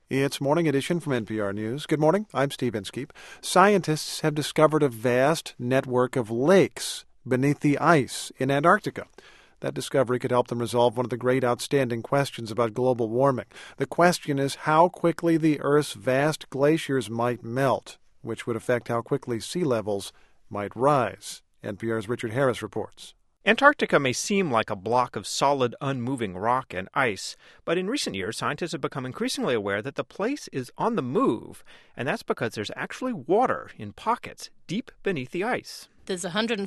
It's Morning Edition from NPR News. Good morning. I'm Steve Inskeep. Scientists have discovered a vast network of lakes beneath the ice in Antarctica. That discovery could help them resolve one of the great outstanding questions about global warming. The question is how quickly the Earth's vast glaciers might melt, which would affect how quickly sea levels might rise. NPR's Richard Harris reports. Antarctica may seem like a block of solid, unmoving rock and ice, but in recent years, scientists have become increasingly aware that the place is on the move, and that's because there's actually water in pockets deep beneath the ice. There's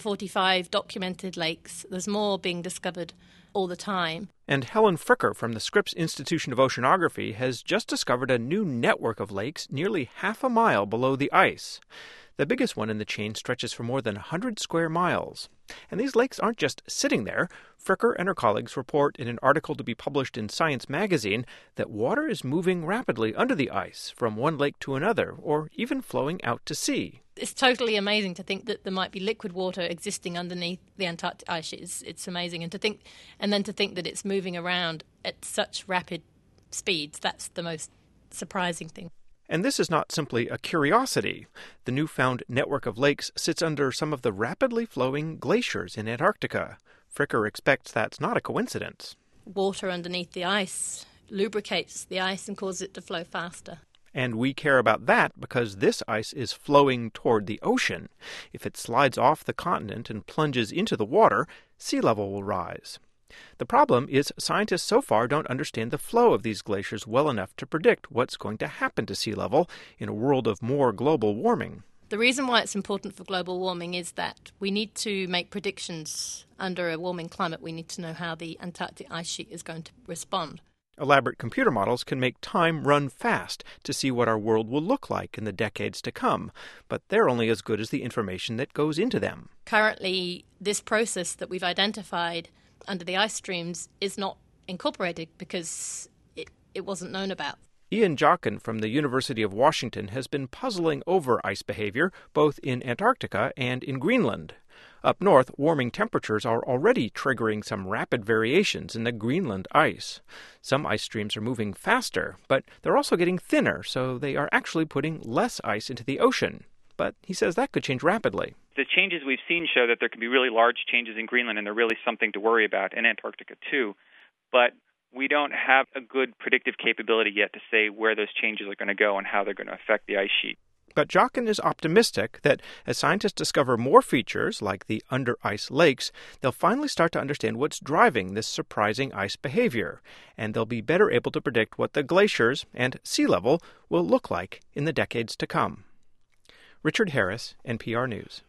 145 documented lakes. There's more being discovered all the time. And Helen Fricker from the Scripps Institution of Oceanography has just discovered a new network of lakes nearly half a mile below the ice. The biggest one in the chain stretches for more than 100 square miles. And these lakes aren't just sitting there. Fricker and her colleagues report in an article to be published in Science magazine that water is moving rapidly under the ice from one lake to another, or even flowing out to sea. It's totally amazing to think that there might be liquid water existing underneath the Antarctic ice sheet. It's amazing. And then to think that it's moving around at such rapid speeds, that's the most surprising thing. And this is not simply a curiosity. The newfound network of lakes sits under some of the rapidly flowing glaciers in Antarctica. Fricker expects that's not a coincidence. Water underneath the ice lubricates the ice and causes it to flow faster. And we care about that because this ice is flowing toward the ocean. If it slides off the continent and plunges into the water, sea level will rise. The problem is scientists so far don't understand the flow of these glaciers well enough to predict what's going to happen to sea level in a world of more global warming. The reason why it's important for global warming is that we need to make predictions under a warming climate. We need to know how the Antarctic ice sheet is going to respond. Elaborate computer models can make time run fast to see what our world will look like in the decades to come, but they're only as good as the information that goes into them. Currently, this process that we've identified under the ice streams is not incorporated because it wasn't known about. Ian Jochen from the University of Washington has been puzzling over ice behavior both in Antarctica and in Greenland. Up north, warming temperatures are already triggering some rapid variations in the Greenland ice. Some ice streams are moving faster, but they're also getting thinner, so they are actually putting less ice into the ocean. But he says that could change rapidly. The changes we've seen show that there can be really large changes in Greenland, and they're really something to worry about, in Antarctica too. But we don't have a good predictive capability yet to say where those changes are going to go and how they're going to affect the ice sheet. But Jochen is optimistic that as scientists discover more features, like the under-ice lakes, they'll finally start to understand what's driving this surprising ice behavior, and they'll be better able to predict what the glaciers and sea level will look like in the decades to come. Richard Harris, NPR News.